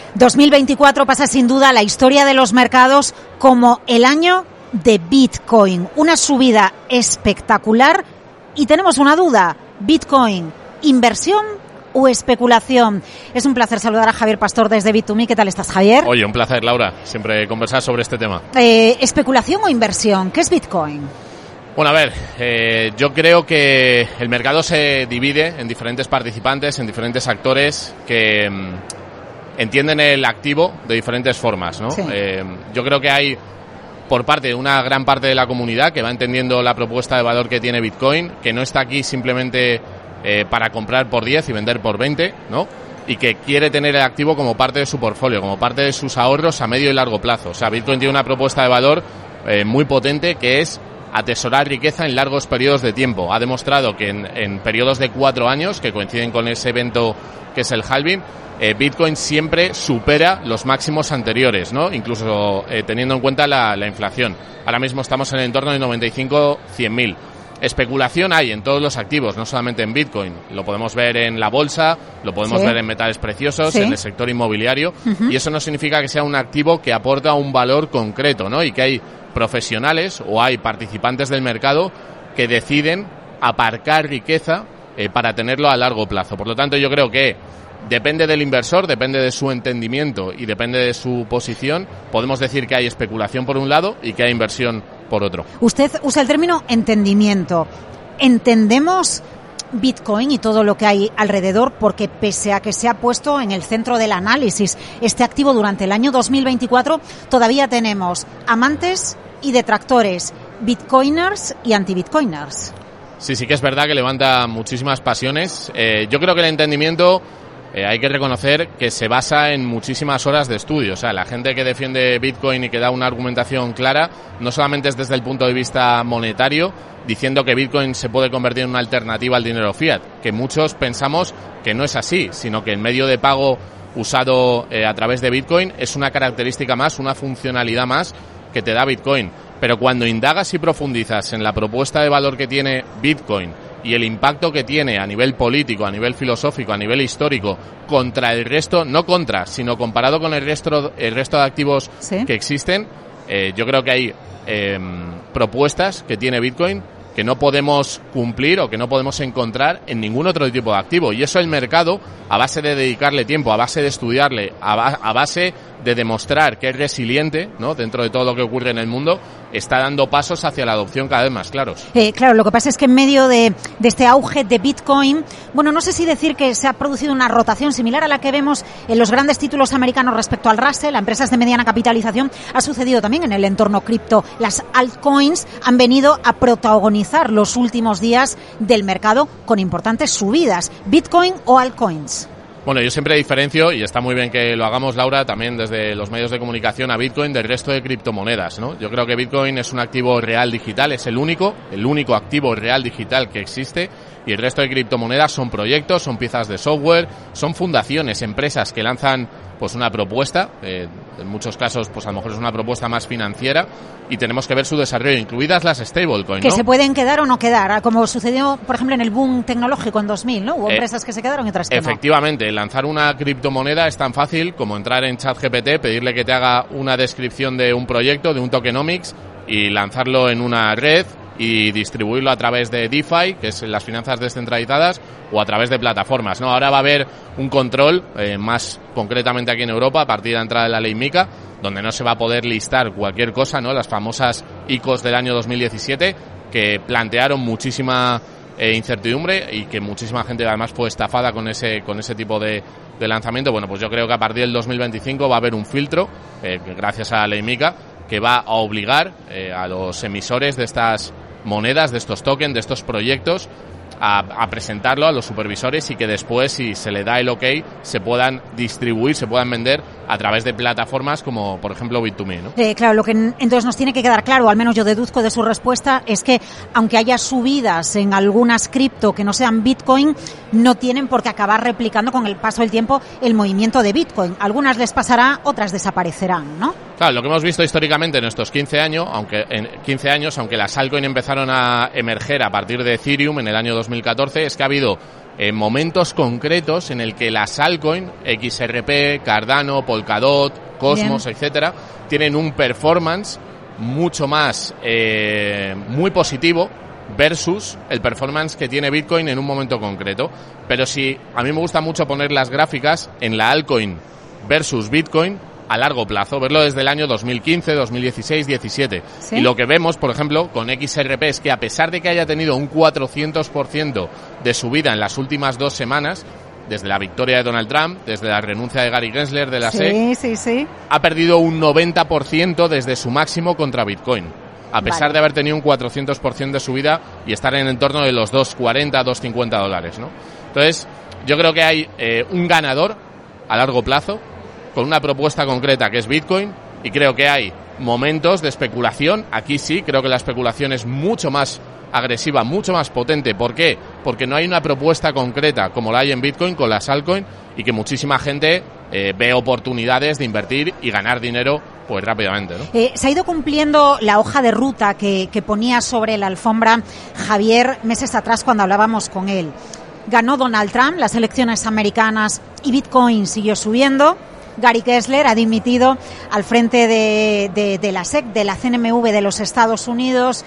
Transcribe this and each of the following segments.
2024 pasa sin duda a la historia de los mercados como el año de Bitcoin. Una subida espectacular y tenemos una duda. ¿Bitcoin, inversión o especulación? Es un placer saludar a Javier Pastor desde Bit2Me. ¿Qué tal estás, Javier? Oye, un placer, Laura. Siempre conversar sobre este tema. ¿Especulación o inversión? ¿Qué es Bitcoin? Bueno, a ver, yo creo que el mercado se divide en diferentes participantes, en diferentes actores que entienden el activo de diferentes formas, ¿no? Sí. Yo creo que hay, por parte de una gran parte de la comunidad, que va entendiendo la propuesta de valor que tiene Bitcoin, que no está aquí simplemente para comprar por 10 y vender por 20, ¿no? Y que quiere tener el activo como parte de su portfolio, como parte de sus ahorros a medio y largo plazo. O sea, Bitcoin tiene una propuesta de valor muy potente, que es atesorar riqueza en largos periodos de tiempo. Ha demostrado que en periodos de 4 años, que coinciden con ese evento que es el halving, Bitcoin siempre supera los máximos anteriores, ¿no? Incluso teniendo en cuenta la inflación. Ahora mismo estamos en el entorno de 95-100.000. Especulación hay en todos los activos, no solamente en Bitcoin. Lo podemos ver en la bolsa, lo podemos ver en metales preciosos, en el sector inmobiliario, y eso no significa que sea un activo que aporta un valor concreto, ¿no? Y que hay profesionales o hay participantes del mercado que deciden aparcar riqueza para tenerlo a largo plazo. Por lo tanto, yo creo que depende del inversor, depende de su entendimiento y depende de su posición. Podemos decir que hay especulación por un lado y que hay inversión por otro. Usted usa el término entendimiento. ¿Entendemos Bitcoin y todo lo que hay alrededor? Porque pese a que se ha puesto en el centro del análisis este activo durante el año 2024, todavía tenemos amantes y detractores, bitcoiners y anti-bitcoiners. Sí que es verdad que levanta muchísimas pasiones. Yo creo que el entendimiento hay que reconocer que se basa en muchísimas horas de estudio. O sea, la gente que defiende Bitcoin y que da una argumentación clara, no solamente es desde el punto de vista monetario, diciendo que Bitcoin se puede convertir en una alternativa al dinero fiat, que muchos pensamos que no es así, sino que el medio de pago usado a través de Bitcoin es una característica más, una funcionalidad más que te da Bitcoin. Pero cuando indagas y profundizas en la propuesta de valor que tiene Bitcoin y el impacto que tiene a nivel político, a nivel filosófico, a nivel histórico, contra el resto, no contra, sino comparado con el resto de activos que existen, yo creo que hay propuestas que tiene Bitcoin que no podemos cumplir o que no podemos encontrar en ningún otro tipo de activo. Y eso el mercado, a base de dedicarle tiempo, a base de estudiarle, a base de demostrar que es resiliente, ¿no? Dentro de todo lo que ocurre en el mundo, está dando pasos hacia la adopción cada vez más claros. Claro, lo que pasa es que en medio de este auge de Bitcoin, bueno, no sé si decir que se ha producido una rotación similar a la que vemos en los grandes títulos americanos respecto al Russell, a empresas de mediana capitalización. Ha sucedido también en el entorno cripto. Las altcoins han venido a protagonizar los últimos días del mercado con importantes subidas. ¿Bitcoin o altcoins? Bueno, yo siempre diferencio, y está muy bien que lo hagamos, Laura, también desde los medios de comunicación, a Bitcoin del resto de criptomonedas, ¿no? Yo creo que Bitcoin es un activo real digital, es el único activo real digital que existe, y el resto de criptomonedas son proyectos, son piezas de software, son fundaciones, empresas que lanzan pues una propuesta, en muchos casos pues a lo mejor es una propuesta más financiera, y tenemos que ver su desarrollo, incluidas las stablecoins, que ¿no? se pueden quedar o no quedar, como sucedió, por ejemplo, en el boom tecnológico en 2000, ¿no? Hubo empresas que se quedaron y otras que no. Efectivamente, lanzar una criptomoneda es tan fácil como entrar en ChatGPT, pedirle que te haga una descripción de un proyecto, de un tokenomics, y lanzarlo en una red y distribuirlo a través de DeFi, que es las finanzas descentralizadas, o a través de plataformas, ¿no? Ahora va a haber un control, más concretamente aquí en Europa, a partir de la entrada de la ley MiCA, donde no se va a poder listar cualquier cosa, ¿no? Las famosas ICOs del año 2017, que plantearon muchísima incertidumbre y que muchísima gente además fue estafada con ese tipo de lanzamiento. Bueno, pues yo creo que a partir del 2025 va a haber un filtro, gracias a la ley MiCA, que va a obligar a los emisores de estas monedas, de estos tokens, de estos proyectos, a presentarlo a los supervisores, y que después, si se le da el OK, se puedan distribuir, se puedan vender a través de plataformas como, por ejemplo, Bit2Me, ¿no? Claro, lo que entonces nos tiene que quedar claro, al menos yo deduzco de su respuesta, es que aunque haya subidas en algunas cripto que no sean Bitcoin, no tienen por qué acabar replicando con el paso del tiempo el movimiento de Bitcoin. Algunas les pasará, otras desaparecerán, ¿no? Claro, lo que hemos visto históricamente en estos 15 años, aunque las altcoins empezaron a emerger a partir de Ethereum en el año 2014, es que ha habido momentos concretos en el que las altcoins, XRP, Cardano, Polkadot, Cosmos, etcétera, tienen un performance mucho más muy positivo versus el performance que tiene Bitcoin en un momento concreto. Pero sí, a mí me gusta mucho poner las gráficas en la altcoin versus Bitcoin a largo plazo, verlo desde el año 2015, 2016, 17. ¿Sí? Y lo que vemos, por ejemplo, con XRP es que a pesar de que haya tenido un 400% de subida en las últimas 2 semanas, desde la victoria de Donald Trump, desde la renuncia de Gary Gensler de la SEC, ha perdido un 90% desde su máximo contra Bitcoin. A pesar de haber tenido un 400% de subida y estar en el entorno de los $2.40, $2.50, ¿no? Entonces, yo creo que hay un ganador a largo plazo con una propuesta concreta que es Bitcoin, y creo que hay momentos de especulación. Aquí sí, creo que la especulación es mucho más agresiva, mucho más potente. ¿Por qué? Porque no hay una propuesta concreta como la hay en Bitcoin con las altcoins, y que muchísima gente ve oportunidades de invertir y ganar dinero pues rápidamente, ¿no? Se ha ido cumpliendo la hoja de ruta que ponía sobre la alfombra Javier meses atrás cuando hablábamos con él. Ganó Donald Trump las elecciones americanas y Bitcoin siguió subiendo. Gary Gensler ha dimitido al frente de la SEC, de la CNMV de los Estados Unidos.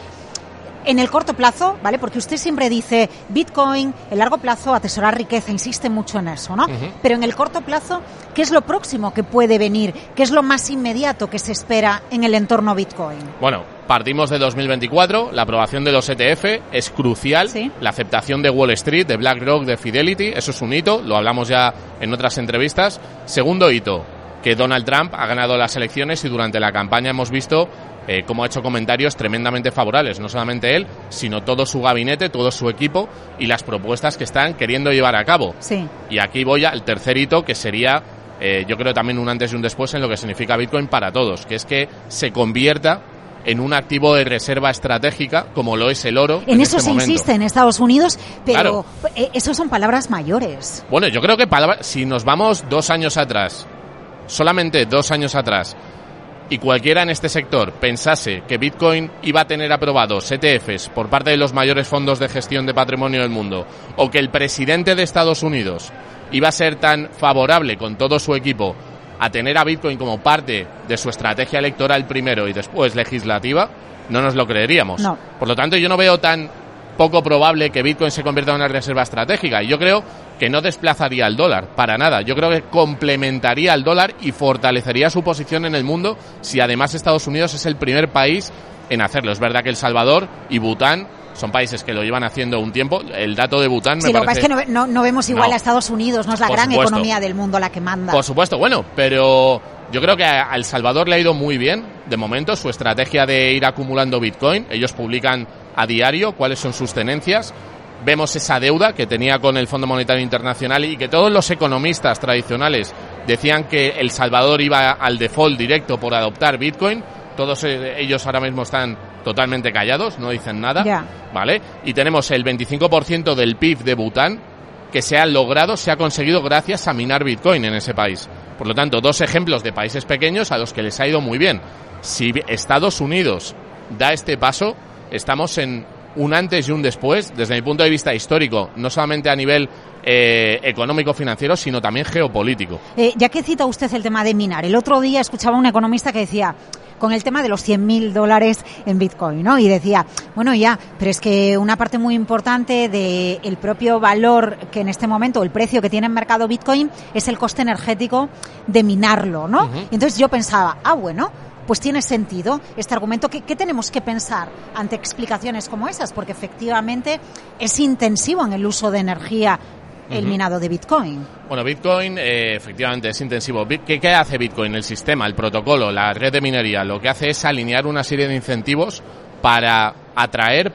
En el corto plazo, ¿vale? Porque usted siempre dice Bitcoin, el largo plazo, atesorar riqueza, insiste mucho en eso, ¿no? Uh-huh. Pero en el corto plazo, ¿qué es lo próximo que puede venir? ¿Qué es lo más inmediato que se espera en el entorno Bitcoin? Bueno, partimos de 2024, la aprobación de los ETF es crucial, ¿sí? La aceptación de Wall Street, de BlackRock, de Fidelity, eso es un hito, lo hablamos ya en otras entrevistas. Segundo hito, que Donald Trump ha ganado las elecciones y durante la campaña hemos visto cómo ha hecho comentarios tremendamente favorables, no solamente él, sino todo su gabinete, todo su equipo y las propuestas que están queriendo llevar a cabo. Sí. Y aquí voy al tercer hito, que sería, yo creo también un antes y un después en lo que significa Bitcoin para todos, que es que se convierta en un activo de reserva estratégica como lo es el oro. En eso se momento insiste en Estados Unidos, pero claro, eso son palabras mayores. Bueno, yo creo que si nos vamos 2 años atrás, solamente 2 años atrás, y cualquiera en este sector pensase que Bitcoin iba a tener aprobados ETFs por parte de los mayores fondos de gestión de patrimonio del mundo, o que el presidente de Estados Unidos iba a ser tan favorable con todo su equipo a tener a Bitcoin como parte de su estrategia electoral primero y después legislativa, no nos lo creeríamos. No. Por lo tanto, yo no veo tan poco probable que Bitcoin se convierta en una reserva estratégica. Y yo creo que no desplazaría al dólar, para nada. Yo creo que complementaría al dólar y fortalecería su posición en el mundo si además Estados Unidos es el primer país en hacerlo. Es verdad que El Salvador y Bután son países que lo llevan haciendo un tiempo. El dato de Bután me parece... Sí, lo que pasa es que no vemos igual a Estados Unidos, no es la gran economía del mundo la que manda. Por supuesto, bueno, pero yo creo que a El Salvador le ha ido muy bien, de momento, su estrategia de ir acumulando Bitcoin. Ellos publican a diario cuáles son sus tenencias. Vemos esa deuda que tenía con el Fondo Monetario Internacional y que todos los economistas tradicionales decían que El Salvador iba al default directo por adoptar Bitcoin. Todos ellos ahora mismo están totalmente callados, no dicen nada, ¿vale? Y tenemos el 25% del PIB de Bután que se ha conseguido gracias a minar Bitcoin en ese país. Por lo tanto, 2 ejemplos de países pequeños a los que les ha ido muy bien. Si Estados Unidos da este paso, estamos en un antes y un después, desde mi punto de vista histórico, no solamente a nivel económico-financiero, sino también geopolítico. Ya que cita usted el tema de minar, el otro día escuchaba a un economista que decía, con el tema de los $100.000 en Bitcoin, ¿no? Y decía, bueno, ya, pero es que una parte muy importante del propio valor que en este momento, el precio que tiene en mercado Bitcoin, es el coste energético de minarlo, ¿no? Uh-huh. Y entonces yo pensaba, bueno, pues tiene sentido este argumento. ¿Qué tenemos que pensar ante explicaciones como esas? Porque efectivamente es intensivo en el uso de energía el minado de Bitcoin. Bueno, Bitcoin efectivamente es intensivo. ¿Qué hace Bitcoin? El sistema, el protocolo, la red de minería, lo que hace es alinear una serie de incentivos para atraer,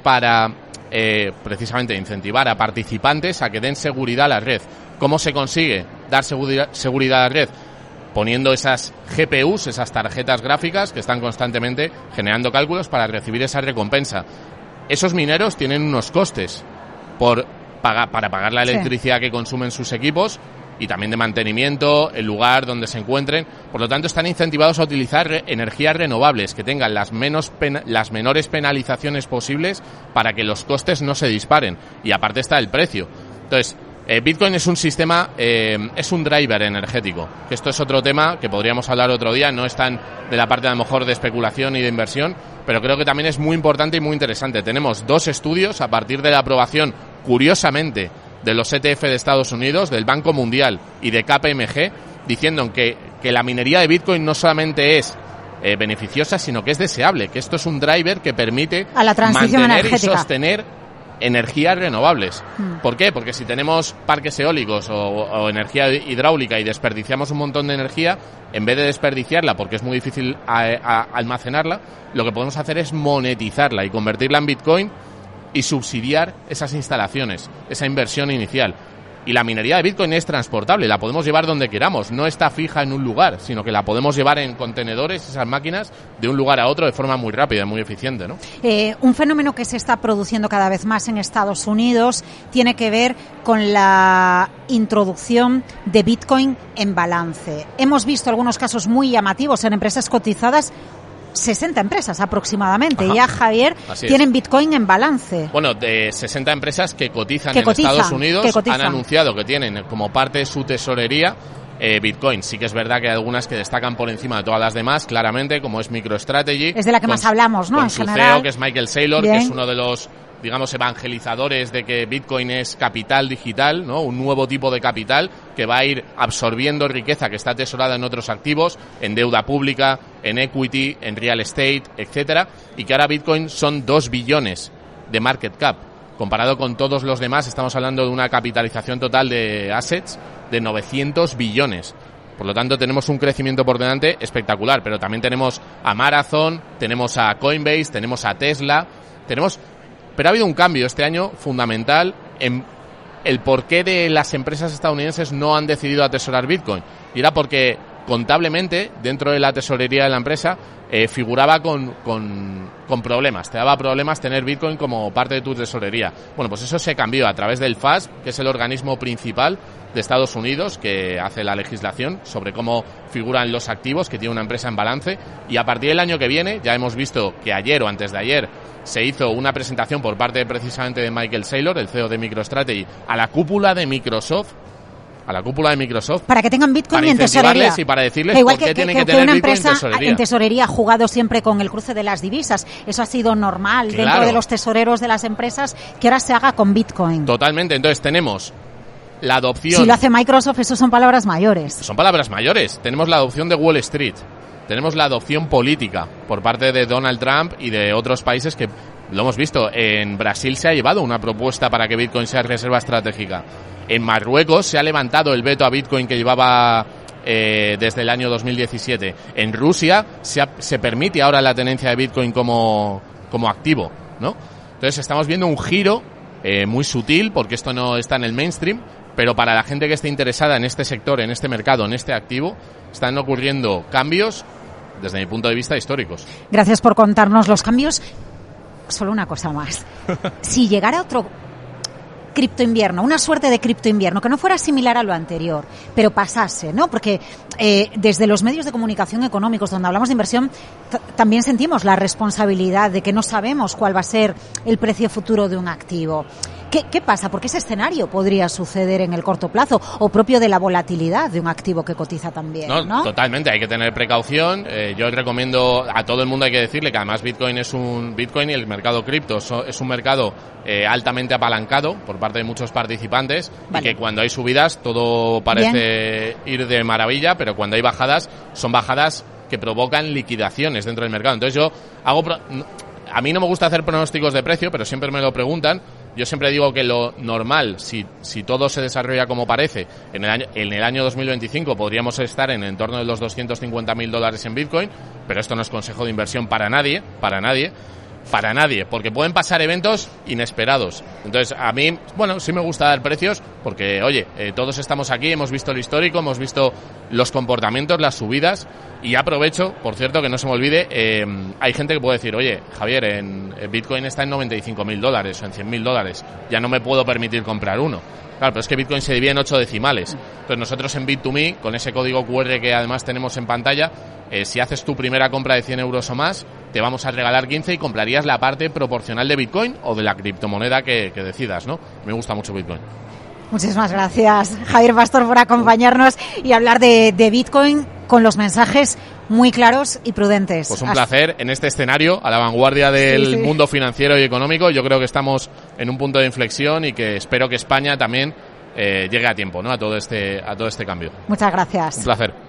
precisamente incentivar a participantes a que den seguridad a la red. ¿Cómo se consigue dar seguridad a la red? Poniendo esas GPUs, esas tarjetas gráficas que están constantemente generando cálculos para recibir esa recompensa. Esos mineros tienen unos costes para pagar la electricidad que consumen sus equipos y también de mantenimiento, el lugar donde se encuentren. Por lo tanto, están incentivados a utilizar energías renovables que tengan las menores penalizaciones posibles para que los costes no se disparen. Y aparte está el precio. Entonces, Bitcoin es un sistema, es un driver energético, que esto es otro tema que podríamos hablar otro día, no es tan de la parte a lo mejor de especulación y de inversión, pero creo que también es muy importante y muy interesante. Tenemos 2 estudios a partir de la aprobación, curiosamente, de los ETF de Estados Unidos, del Banco Mundial y de KPMG, diciendo que la minería de Bitcoin no solamente es beneficiosa, sino que es deseable, que esto es un driver que permite a la transición mantener energética y sostener energías renovables. ¿Por qué? Porque si tenemos parques eólicos o energía hidráulica y desperdiciamos un montón de energía, en vez de desperdiciarla, porque es muy difícil almacenarla, lo que podemos hacer es monetizarla y convertirla en Bitcoin y subsidiar esas instalaciones, esa inversión inicial. Y la minería de Bitcoin es transportable, la podemos llevar donde queramos, no está fija en un lugar, sino que la podemos llevar en contenedores, esas máquinas, de un lugar a otro de forma muy rápida, muy eficiente, ¿no? Un fenómeno que se está produciendo cada vez más en Estados Unidos tiene que ver con la introducción de Bitcoin en balance. Hemos visto algunos casos muy llamativos en empresas cotizadas, 60 empresas aproximadamente. Ajá. Ya, Javier, tienen Bitcoin en balance. Bueno, de 60 empresas que cotizan en Estados Unidos han anunciado que tienen como parte de su tesorería Bitcoin. Sí que es verdad que hay algunas que destacan por encima de todas las demás, claramente, como es MicroStrategy. Es de la que más hablamos, ¿no? Con su CEO, que es Michael Saylor, que es uno de los, digamos, evangelizadores de que Bitcoin es capital digital, ¿no? Un nuevo tipo de capital que va a ir absorbiendo riqueza que está atesorada en otros activos, en deuda pública, en equity, en real estate, etcétera, y que ahora Bitcoin son 2 billones de market cap. Comparado con todos los demás, estamos hablando de una capitalización total de assets de 900 billones. Por lo tanto, tenemos un crecimiento por delante espectacular, pero también tenemos a Marathon, tenemos a Coinbase, tenemos a Tesla, pero ha habido un cambio este año fundamental en el porqué de las empresas estadounidenses no han decidido atesorar Bitcoin. Y era porque contablemente, dentro de la tesorería de la empresa, figuraba con problemas. Te daba problemas tener Bitcoin como parte de tu tesorería. Bueno, pues eso se cambió a través del FASB, que es el organismo principal de Estados Unidos que hace la legislación sobre cómo figuran los activos que tiene una empresa en balance. Y a partir del año que viene, ya hemos visto que ayer o antes de ayer se hizo una presentación por parte precisamente de Michael Saylor, el CEO de MicroStrategy, a la cúpula de Microsoft, para que tengan Bitcoin en tesorería y para decirles por qué tienen que tener una Bitcoin empresa en tesorería ha jugado siempre con el cruce de las divisas. Eso ha sido normal dentro de los tesoreros de las empresas, que ahora se haga con Bitcoin. Totalmente. Entonces tenemos la adopción. Si lo hace Microsoft, eso son palabras mayores. Son palabras mayores. Tenemos la adopción de Wall Street. Tenemos la adopción política por parte de Donald Trump y de otros países que lo hemos visto. En Brasil se ha llevado una propuesta para que Bitcoin sea reserva estratégica. En Marruecos se ha levantado el veto a Bitcoin que llevaba desde el año 2017. En Rusia se permite ahora la tenencia de Bitcoin como activo, ¿no? Entonces estamos viendo un giro muy sutil, porque esto no está en el mainstream, pero para la gente que esté interesada en este sector, en este mercado, en este activo, están ocurriendo cambios, desde mi punto de vista, históricos. Gracias por contarnos los cambios. Solo una cosa más. Si llegara otro criptoinvierno, una suerte de criptoinvierno que no fuera similar a lo anterior, pero pasase, ¿no? Porque desde los medios de comunicación económicos, donde hablamos de inversión, también sentimos la responsabilidad de que no sabemos cuál va a ser el precio futuro de un activo. ¿Qué pasa? Porque ese escenario podría suceder en el corto plazo, o propio de la volatilidad de un activo que cotiza también, ¿no? Totalmente, hay que tener precaución. Yo recomiendo a todo el mundo, hay que decirle que además Bitcoin y el mercado cripto es un mercado altamente apalancado por parte de muchos participantes, vale. Y que cuando hay subidas todo parece ir de maravilla, pero cuando hay bajadas, son bajadas que provocan liquidaciones dentro del mercado. Entonces a mí no me gusta hacer pronósticos de precio, pero siempre me lo preguntan. Yo siempre digo que lo normal, si todo se desarrolla como parece, en el año 2025 podríamos estar en el entorno de los $250,000 en Bitcoin, pero esto no es consejo de inversión para nadie, porque pueden pasar eventos inesperados. Entonces, a mí, sí me gusta dar precios, porque, oye, todos estamos aquí, hemos visto el histórico, hemos visto los comportamientos, las subidas, y aprovecho, por cierto, que no se me olvide, hay gente que puede decir, oye, Javier, en Bitcoin está en $95,000 o en $100,000, ya no me puedo permitir comprar uno. Claro, pero es que Bitcoin se divide en 8 decimales. Entonces nosotros en Bit2Me, con ese código QR que además tenemos en pantalla, si haces tu primera compra de 100 euros o más, te vamos a regalar 15 y comprarías la parte proporcional de Bitcoin o de la criptomoneda que decidas, ¿no? Me gusta mucho Bitcoin. Muchísimas gracias, Javier Pastor, por acompañarnos y hablar de Bitcoin con los mensajes muy claros y prudentes. Pues un placer en este escenario, a la vanguardia del mundo financiero y económico. Yo creo que estamos en un punto de inflexión y que espero que España también llegue a tiempo, ¿no? a todo este cambio. Muchas gracias. Un placer.